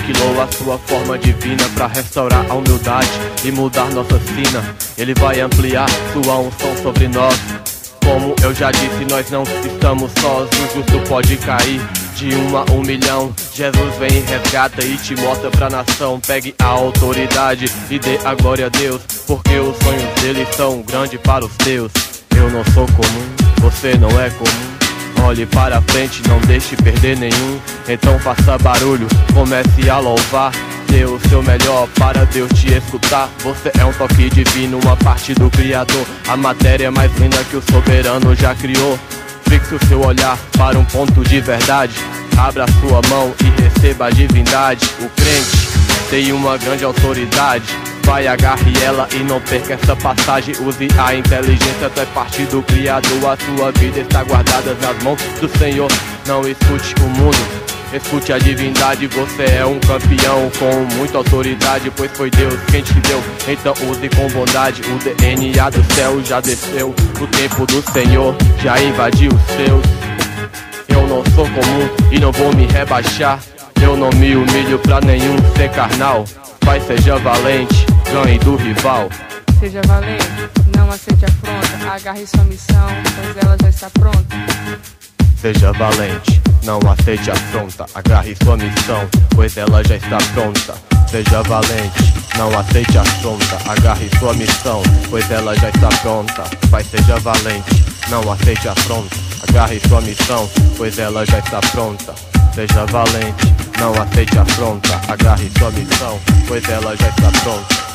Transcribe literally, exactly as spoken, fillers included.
aniquilou a sua forma divina pra restaurar a humildade e mudar nossa sina. Ele vai ampliar sua unção sobre nós. Como eu já disse, nós não estamos sós. O justo pode cair de uma um milhão. Jesus vem e resgata e te mostra pra nação. Pegue a autoridade e dê a glória a Deus, porque os sonhos dele são grandes para os teus. Eu não sou comum, você não é comum. Olhe para frente, não deixe perder nenhum. Então faça barulho, comece a louvar. Dê o seu melhor para Deus te escutar. Você é um toque divino, uma parte do Criador. A matéria mais linda que o soberano já criou. Fixe o seu olhar para um ponto de verdade. Abra sua mão e receba a divindade. O crente tem uma grande autoridade. Vai, agarre ela e não perca essa passagem. Use a inteligência, tu é parte do Criador. A sua vida está guardada nas mãos do Senhor. Não escute o mundo, escute a divindade. Você é um campeão com muita autoridade, pois foi Deus quem te deu. Então use com bondade. O D N A do céu já desceu. O tempo do Senhor já invadiu os seus. Eu não sou comum e não vou me rebaixar. Eu não me humilho pra nenhum ser carnal. Pai, seja valente, ganhe do rival. Seja valente, não aceite a afronta. Agarre sua missão, pois ela já está pronta. Seja valente, não aceite a afronta. Agarre sua missão, pois ela já está pronta. Seja valente, não aceite a afronta. Agarre sua missão, pois ela já está pronta. Pai, seja valente, não aceite a afronta. Agarre sua missão, pois ela já está pronta. Seja valente, não aceite a afronta. Agarre sua missão, pois ela já está pronta.